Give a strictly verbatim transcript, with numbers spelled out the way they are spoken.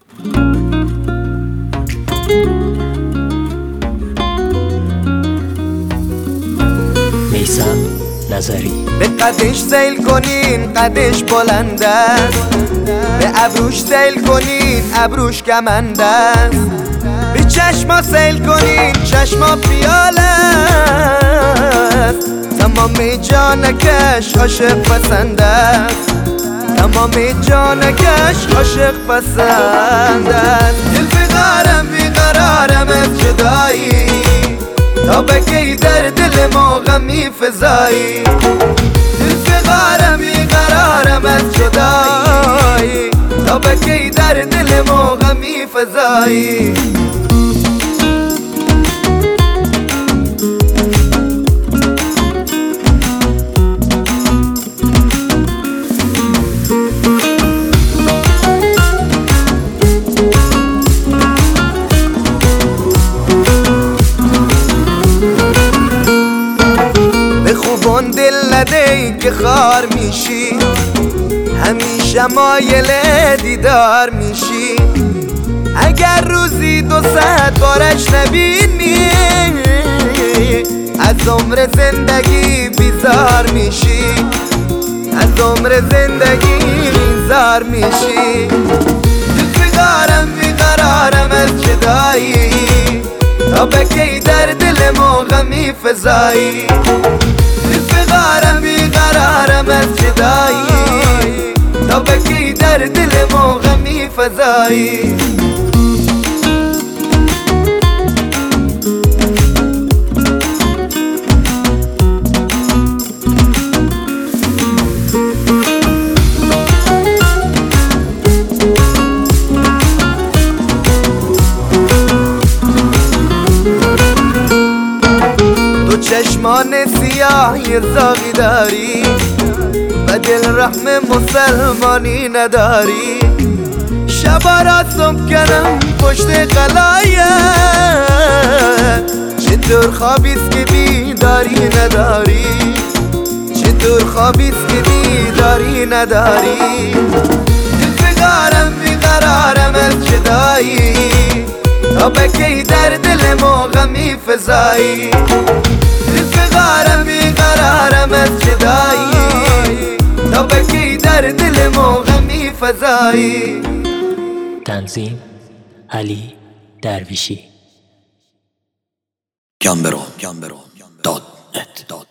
میثم نظری. به قدش سیل کنین قدش بلند است، به ابروش سیل کنین ابروش کمند است، به چشما سیل کنین چشما پیاله است، تمام جانکش عاشق پسند است، تمام جانکش عاشق پسند است. دل بیقرارم بیقرارم از جدایی، تا بکی در دل ما غمی فزایی. دل بیقرارم بیقرارم از جدایی، تا بکی در دل ما غمی فزایی. خوبان دل نده که خار میشی، همیشه مایل دیدار میشی. اگر روزی دو ساعت بارش نبینی، از عمر زندگی بیزار میشی، از عمر زندگی بیزار میشی. دل بیقرارم بیقرارم از جدایی، تا بکی در دل ما غمی فزایی. بیقرارم بیقرارم از جدایی، تا بکی در دل ما غمی فزایی. چشمان سیاه زاغی داری، و دل رحم مسلمانی نداری. شبا را صبح کنم پشت قلایه، چطور خوابیست که بیداری نداری، چطور خوابیست که بیداری نداری. دل بیقرارم بیقرارم از جدایی، تا بکی در دل ما غمی فزایی. بیقرارم بیقرارم از جدایی، تا بکی در دل ما غمی فزایی. تنظیم علی درویشی. گمبرو دات نت